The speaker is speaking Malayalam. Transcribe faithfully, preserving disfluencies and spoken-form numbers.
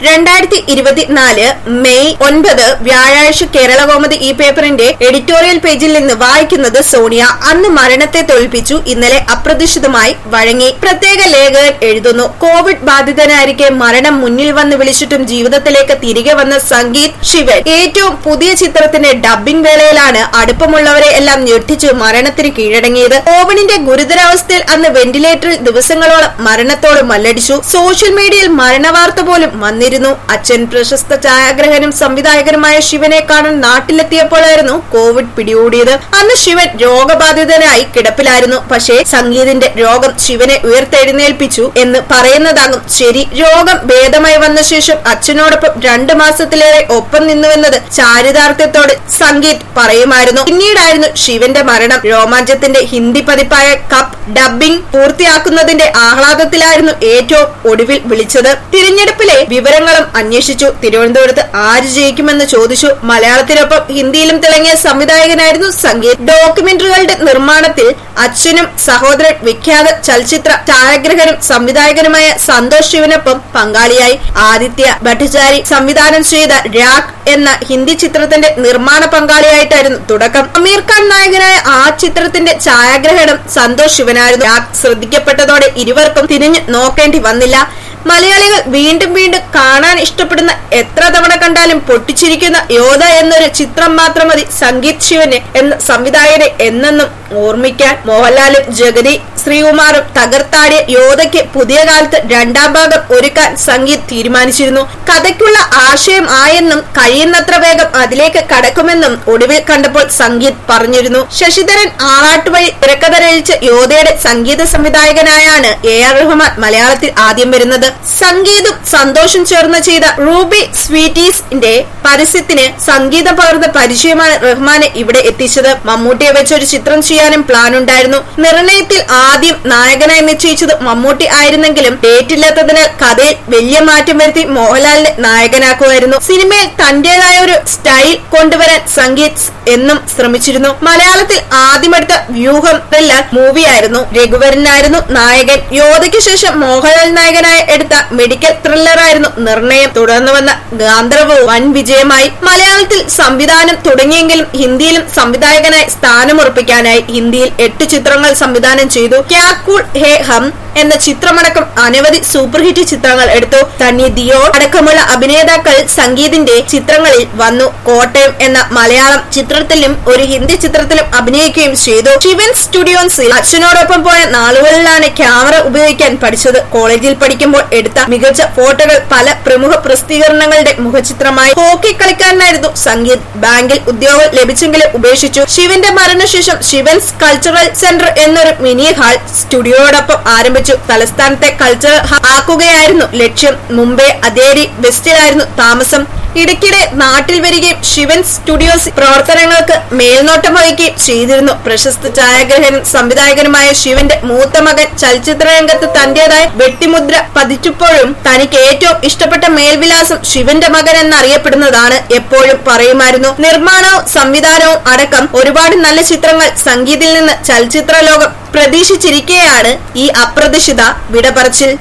രണ്ടായിരത്തി ഇരുപത്തിനാല് മെയ് ഒൻപത് വ്യാഴാഴ്ച കേരളകൗമുദി ഈ പേപ്പറിന്റെ എഡിറ്റോറിയൽ പേജിൽ നിന്ന് വായിക്കുന്നത് സോണിയ. അന്ന് മരണത്തെ തോൽപ്പിച്ചു, ഇന്നലെ അപ്രതീക്ഷിതമായി വഴങ്ങി. പ്രത്യേക ലേഖകൻ എഴുതുന്നു, കോവിഡ് ബാധിതനായിരിക്കെ മരണം മുന്നിൽ വന്ന് വിളിച്ചിട്ടും ജീവിതത്തിലേക്ക് തിരികെ വന്ന സംഗീത് ശിവൻ ഏറ്റവും പുതിയ ചിത്രത്തിന്റെ ഡബ്ബിംഗ് വേളയിലാണ് അടുപ്പമുള്ളവരെ എല്ലാം ഞെട്ടിച്ച് മരണത്തിന് കീഴടങ്ങിയത്. കോവിഡിന്റെ ഗുരുതരാവസ്ഥയിൽ അന്ന് വെന്റിലേറ്ററിൽ ദിവസങ്ങളോളം മരണത്തോട് മല്ലടിച്ചു. സോഷ്യൽ മീഡിയയിൽ മരണവാർത്ത പോലും വന്നിരുന്നു. അച്ഛൻ പ്രശസ്ത ഛായാഗ്രഹനും സംവിധായകനുമായ ശിവനെ കാണാൻ നാട്ടിലെത്തിയപ്പോഴായിരുന്നു കോവിഡ് പിടികൂടിയത്. അന്ന് ശിവൻ രോഗബാധിതനായി കിടപ്പിലായിരുന്നു. പക്ഷേ സംഗീതിന്റെ രോഗം ശിവനെ ഉയർത്തെഴുന്നേൽപ്പിച്ചു എന്ന് പറയുന്നതാകും ശരി. രോഗം ഭേദമായി വന്ന ശേഷം അച്ഛനോടൊപ്പം രണ്ടു മാസത്തിലേറെ ഒപ്പം നിന്നുവെന്നത് ചാരിതാർത്ഥ്യത്തോട് സംഗീത് പറയുമായിരുന്നു. പിന്നീടായിരുന്നു ശിവന്റെ മരണം. രോമാഞ്ചത്തിന്റെ ഹിന്ദി പതിപ്പായ കപ്പ് ഡബ്ബിംഗ് പൂർത്തിയാക്കുന്നതിന്റെ ആഹ്ലാദത്തിലായിരുന്നു ഏറ്റവും ഒടുവിൽ വിളിച്ചത്. തിരഞ്ഞെടുപ്പിലെ വിവരങ്ങളും അന്വേഷിച്ചു. തിരുവനന്തപുരത്ത് ആര് ജയിക്കുമെന്ന് ചോദിച്ചു. മലയാളത്തിനൊപ്പം ഹിന്ദിയിലും തിളങ്ങിയ സംവിധായകനായിരുന്നു സംഗീത്. ഡോക്യുമെന്ററികളുടെ നിർമ്മാണത്തിൽ അച്ഛനും സഹോദരൻ വിഖ്യാത ചലച്ചിത്ര ഛായാഗ്രഹനും സംവിധായകനുമായ സന്തോഷ് ശിവനൊപ്പം പങ്കാളിയായി. ആദിത്യ ഭട്ടാചാരി സംവിധാനം ചെയ്ത രാഗ് എന്ന ഹിന്ദി ചിത്രത്തിന്റെ നിർമ്മാണ പങ്കാളിയായിട്ടായിരുന്നു തുടക്കം. അമീർ ഖാൻ നായകനായ ആ ചിത്രത്തിന്റെ ഛായാഗ്രഹണം സന്തോഷ് ശിവനായിരുന്നു. രാഗ് ശ്രദ്ധിക്കപ്പെട്ടതോടെ ഇരുവർക്കും തിരിഞ്ഞു നോക്കേണ്ടി വന്നില്ല. മലയാളികൾ വീണ്ടും വീണ്ടും കാണാൻ ഇഷ്ടപ്പെടുന്ന, എത്ര തവണ കണ്ടാലും പൊട്ടിച്ചിരിക്കുന്ന യോധ എന്നൊരു ചിത്രം മാത്രം മതി സംഗീത് ശിവനെ എന്ന സംവിധായകനെ എന്നെന്നും ഓർമ്മിക്കാൻ. മോഹൻലാലും ജഗതി ശ്രീകുമാറും തകർത്താടിയ യോധയ്ക്ക് പുതിയ കാലത്ത് രണ്ടാം ഭാഗം ഒരുക്കാൻ സംഗീത് തീരുമാനിച്ചിരുന്നു. കഥയ്ക്കുള്ള ആശയം ആയെന്നും കഴിയുന്നത്ര വേഗം അതിലേക്ക് കടക്കുമെന്നും ഒടുവിൽ കണ്ടപ്പോൾ സംഗീത് പറഞ്ഞിരുന്നു. ശശിധരൻ ആറാട്ടുവഴി തിരക്കഥ രചിച്ച യോധയുടെ സംഗീത സംവിധായകനായാണ് എ ആർ റഹ്മാൻ മലയാളത്തിൽ ആദ്യം വരുന്നത്. സംഗീതും സന്തോഷം ചേർന്ന് ചെയ്ത റൂബി സ്വീറ്റീസിന്റെ പരസ്യത്തിന് സംഗീതം പകർന്ന പരിചയമാണ് റഹ്മാനെ ഇവിടെ എത്തിച്ചത്. മമ്മൂട്ടിയെ വെച്ചൊരു ചിത്രം ചെയ്യാനും പ്ലാൻ ഉണ്ടായിരുന്നു. നിർണയത്തിൽ ആദ്യം നായകനായി നിശ്ചയിച്ചത് മമ്മൂട്ടി ആയിരുന്നെങ്കിലും ഡേറ്റില്ലാത്തതിനാൽ കഥയിൽ വലിയ മാറ്റം വരുത്തി മോഹൻലാലിനെ നായകനാക്കുമായിരുന്നു. സിനിമയിൽ തന്റേതായ ഒരു സ്റ്റൈൽ കൊണ്ടുവരാൻ സംഗീത് എന്നും ശ്രമിച്ചിരുന്നു. മലയാളത്തിൽ ആദ്യമെടുത്ത വ്യൂഹം ത്രില്ലർ മൂവിയായിരുന്നു. രഘുവരനായിരുന്നു നായകൻ. യോധയ്ക്ക് ശേഷം മോഹൻലാൽ നായകനായ എടുത്ത മെഡിക്കൽ ത്രില്ലറായിരുന്നു നിർണയം. തുടർന്ന് വന്ന ഗാന്ധർവവും വൻ വിജയമായി. മലയാളത്തിൽ സംവിധാനം തുടങ്ങിയെങ്കിലും ഹിന്ദിയിലും സംവിധായകനായി സ്ഥാനമുറപ്പിക്കാനായി. ഹിന്ദിയിൽ എട്ട് ചിത്രങ്ങൾ സംവിധാനം ചെയ്തു. ക്യാ കൂൾ ഹേ ഹം എന്ന ചിത്രമടക്കം അനവധി സൂപ്പർ ഹിറ്റ് ചിത്രങ്ങൾ എടുത്തു. തന്നി ദിയോൾ അടക്കമുള്ള അഭിനേതാക്കൾ സംഗീതിന്റെ ചിത്രങ്ങളിൽ വന്നു. കോട്ടയം എന്ന മലയാളം ചിത്രത്തിലും ഒരു ഹിന്ദി ചിത്രത്തിലും അഭിനയിക്കുകയും ചെയ്തു. ശിവൻ സ്റ്റുഡിയോസിൽ അച്ഛനോടൊപ്പം പോയ നാളുകളിലാണ് ക്യാമറ ഉപയോഗിക്കാൻ പഠിച്ചത്. കോളേജിൽ പഠിക്കുമ്പോൾ എടുത്ത മികച്ച ഫോട്ടോകൾ പല പ്രമുഖ പ്രസിദ്ധീകരണങ്ങളുടെ മുഖചിത്രമായി. ഹോക്കി കളിക്കാരനായിരുന്നു സംഗീത്. ബാങ്കിൽ ഉദ്യോഗം ലഭിച്ചെങ്കിലും ഉപേക്ഷിച്ചു. ശിവന്റെ മരണശേഷം ശിവൻസ് കൾച്ചറൽ സെന്റർ എന്നൊരു മിനി ഹാൾ സ്റ്റുഡിയോടൊപ്പം ആരംഭിച്ചു. തലസ്ഥാനത്തെ കൾച്ചറൽ ആക്കുകയായിരുന്നു ലക്ഷ്യം. മുംബൈ അതേരി വെസ്റ്റിലായിരുന്നു താമസം. ഇടയ്ക്കിടെ നാട്ടിൽ വരികയും ശിവൻ സ്റ്റുഡിയോസ് പ്രവർത്തനങ്ങൾക്ക് മേൽനോട്ടം വഹിക്കുകയും ചെയ്തിരുന്നു. പ്രശസ്ത ഛായാഗ്രഹനും സംവിധായകനുമായ ശിവന്റെ മൂത്ത മകൻ ചലച്ചിത്ര രംഗത്ത് തന്റേതായ വ്യക്തിമുദ്ര പതിച്ചപ്പോഴും തനിക്ക് ഏറ്റവും ഇഷ്ടപ്പെട്ട മേൽവിലാസം ശിവന്റെ മകൻ എന്നറിയപ്പെടുന്നതാണ് എപ്പോഴും പറയുമായിരുന്നു. നിർമ്മാണവും സംവിധാനവും അടക്കം ഒരുപാട് നല്ല ചിത്രങ്ങൾ സംഗീതിൽ നിന്ന് ചലച്ചിത്ര ലോകം പ്രതീക്ഷിച്ചിരിക്കെയാണ് ഈ അപ്രതീക്ഷിത വിടപറച്ചിൽ.